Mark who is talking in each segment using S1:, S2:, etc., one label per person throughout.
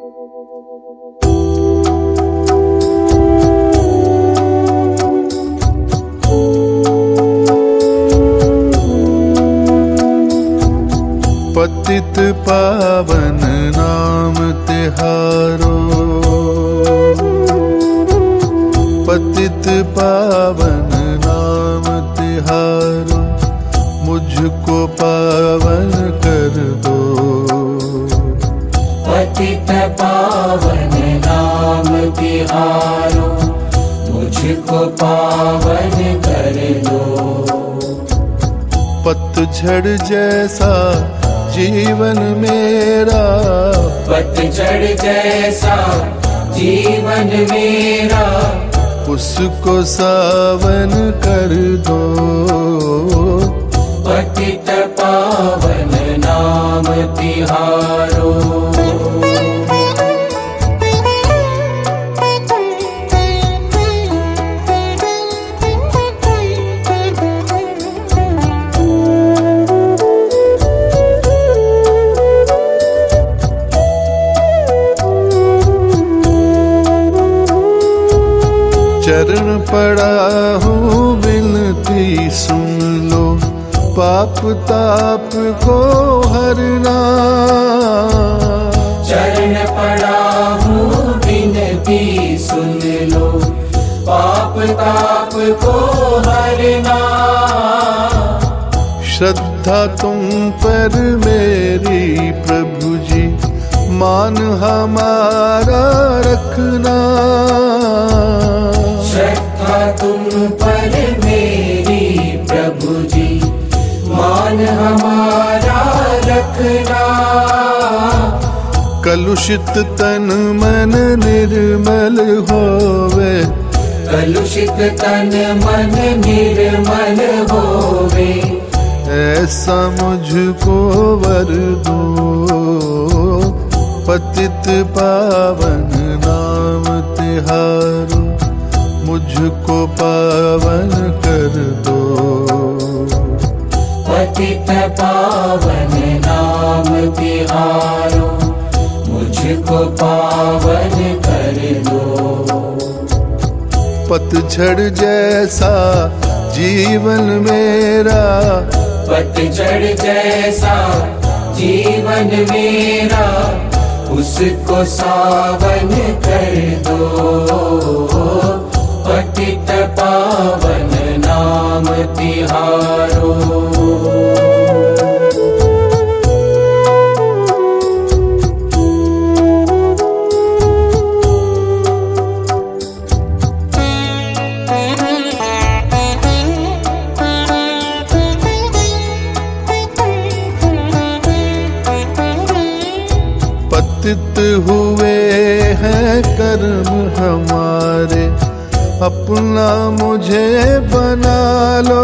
S1: पतित पावन नाम तिहारो, पतित पावन नाम तिहारो, मुझको पावन कर दो।
S2: पतित पावन नाम तिहारो, मुझको पावन कर दो।
S1: पतझड़ जैसा जीवन मेरा,
S2: पतझड़ जैसा जीवन मेरा,
S1: उसको सावन कर दो।
S2: पतित पावन नाम तिहारो।
S1: चरण पड़ा हूँ विनती सुन लो, पाप ताप को हरना।
S2: चरण पड़ा हूँ विनती सुन लो, पाप ताप को हरना।
S1: श्रद्धा तुम पर मेरी प्रभु जी, मान हमारा रखना।
S2: श्रद्धा तुम पर मेरी प्रभु जी, मान हमारा रखना।
S1: कलुषित तन मन निर्मल होवे,
S2: कलुषित तन मन निर्मल होवे,
S1: ऐसा मुझको वर दो। पतित पावन नाम तिहारो, मुझको पावन कर दो।
S2: पतित पावन नाम तिहारो, मुझको पावन कर दो।
S1: पतझड़ जैसा जीवन मेरा,
S2: पतझड़ जैसा जीवन मेरा, उसको सावन कर दो। पतित पावन नाम तिहारो।
S1: पतित हुए हैं कर्म हमारे, अपना मुझे बना लो।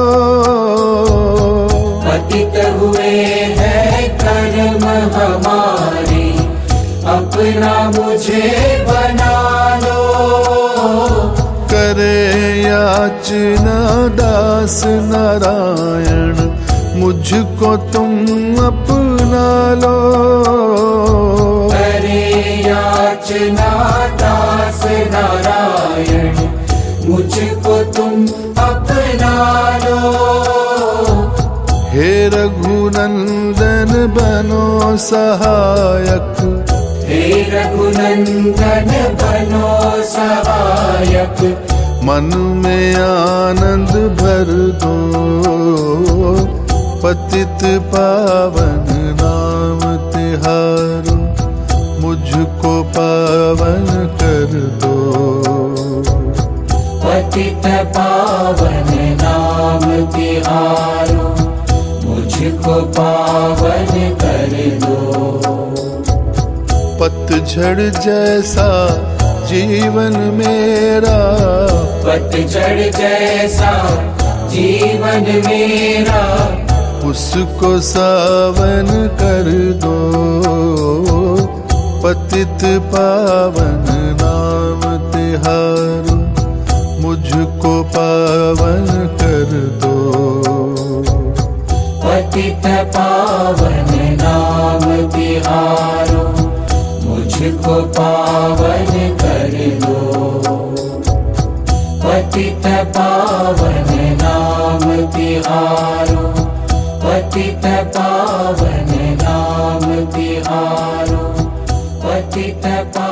S2: पतित हुए हैं कर्म हमारे, अपना मुझे बना लो।
S1: करे याचना दास नारायण, मुझको तुम अपना लो।
S2: याचना दास नारायण, मुझको तुम अपना लो।
S1: हे रघुनंदन बनो सहायक,
S2: हे रघुनंदन बनो सहायक,
S1: मन में आनंद भर दो। पतित पावन नाम तिहारो, मुझको पावन कर दो।
S2: पतित पावन नाम तिहारो, मुझको पावन कर दो।
S1: पतझड़ जैसा जीवन मेरा,
S2: पतझड़ जैसा जीवन मेरा,
S1: उसको सावन कर दो। पतित पावन नाम तिहारो, मुझको पावन कर दो।
S2: पतित पावन नाम तिहारो, मुझ मुझको पावन कर दो। पतित पावन नाम तिहारो, पतित पावन नाम तिहारो, पतित पावन